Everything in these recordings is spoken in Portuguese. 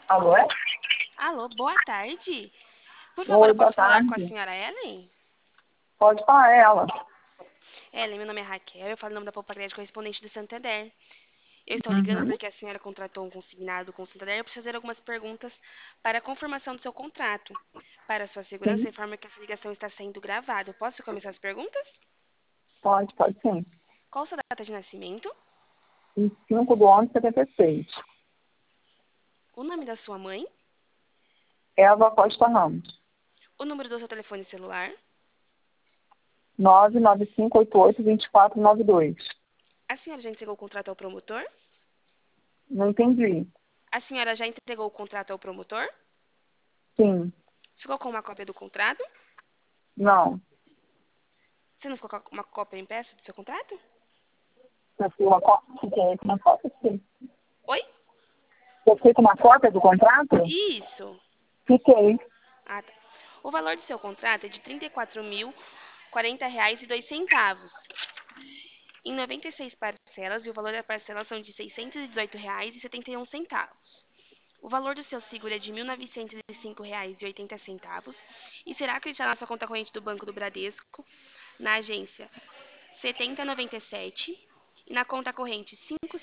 Alô, é? Alô, boa tarde. Por favor, Oi, eu boa posso falar com a tarde. senhora Ellen? Pode falar ela. Ellen, meu nome é Raquel, eu falo em nome da Poupa Crédito Correspondente do Santander. Eu estou ligando Uhum. porque a senhora contratou um consignado com o Santander. Eu preciso fazer algumas perguntas para a confirmação do seu contrato. Para sua segurança, Sim, informa que essa ligação está sendo gravada. Eu posso começar as perguntas? pode sim. Qual a sua data de nascimento? 25/11/76. O nome da sua mãe? Eva Costa Ramos. O número do seu telefone celular? 995882492. A senhora já entregou o contrato ao promotor? Não entendi. A senhora já entregou o contrato ao promotor? Sim. Ficou com uma cópia do contrato? Não. Você não ficou com uma cópia impressa do seu contrato? Eu fiz uma cópia? Fiquei com uma cópia, sim. Oi? Eu fiquei com uma cópia do contrato? Isso. Fiquei. Ah, tá. O valor do seu contrato é de R$ 34.040,02, em 96 parcelas, e o valor da parcela são de R$ 618,71. O valor do seu seguro é de R$ 1.905,80 e será acreditado na sua conta corrente do Banco do Bradesco, na agência 7097 e na conta corrente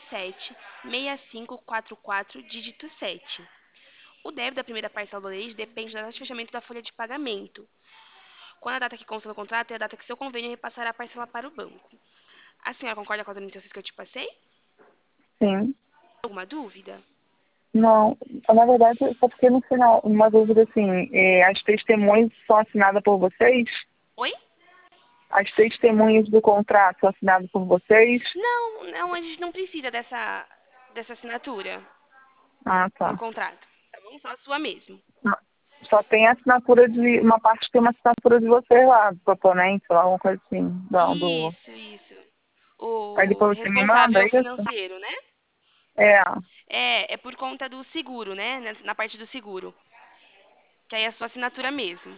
576544, dígito 7. O débito da primeira parcela do leite depende da data de fechamento da folha de pagamento. Quando a data que consta no contrato é a data que seu convênio repassará a parcela para o banco. A senhora concorda com as orientações que eu te passei? Sim. Alguma dúvida? Não. Na verdade, eu só fiquei no final. Uma dúvida assim. As testemunhas são assinadas por vocês? Oi? As testemunhas do contrato são assinadas por vocês? Não, não, a gente não precisa dessa assinatura Ah, no tá. contrato. Tá bom? Só a sua mesmo. Só tem a assinatura de. Uma parte tem uma assinatura de vocês lá, do proponente, sei lá, alguma coisa assim. Não, do. Isso. Aí O depois você me manda, responsável é isso? financeiro, né? É, É por conta do seguro, né? Na parte do seguro. Que aí é a sua assinatura mesmo.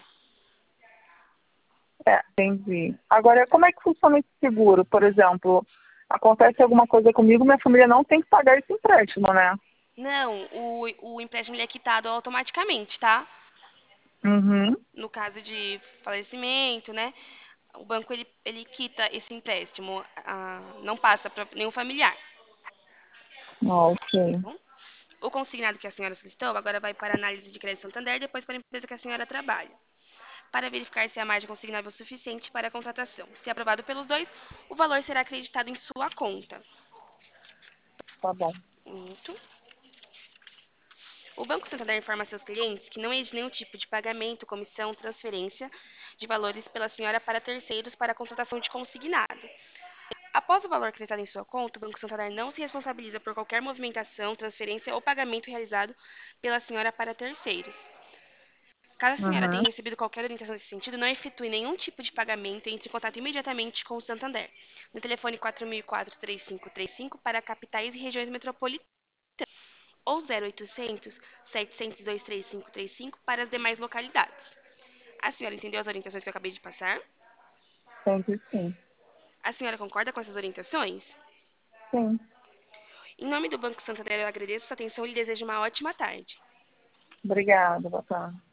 entendi. Agora, como é que funciona esse seguro? Por exemplo, acontece alguma coisa comigo, minha família não tem que pagar esse empréstimo, né? Não, o empréstimo ele é quitado automaticamente, tá? Uhum. No caso de falecimento, né? O banco ele quita esse empréstimo, não passa para nenhum familiar, Ah, tá ok. bom? O consignado que a senhora solicitou agora vai para a análise de crédito Santander e depois para a empresa que a senhora trabalha, para verificar se a margem consignável é suficiente para a contratação. Se aprovado pelos dois, o valor será acreditado em sua conta. Tá bom. Muito. O Banco Santander informa a seus clientes que não existe nenhum tipo de pagamento, comissão, transferência de valores pela senhora para terceiros para a contratação de consignado. Após o valor acreditado em sua conta, o Banco Santander não se responsabiliza por qualquer movimentação, transferência ou pagamento realizado pela senhora para terceiros. Caso a senhora Uhum. tenha recebido qualquer orientação nesse sentido, não efetue nenhum tipo de pagamento e entre em contato imediatamente com o Santander, no telefone 4004-3535 para capitais e regiões metropolitanas, ou 0800 702 3535 para as demais localidades. A senhora entendeu as orientações que eu acabei de passar? Entendi, sim. A senhora concorda com essas orientações? Sim. Em nome do Banco Santander, eu agradeço sua atenção e lhe desejo uma ótima tarde. Obrigada, boa tarde.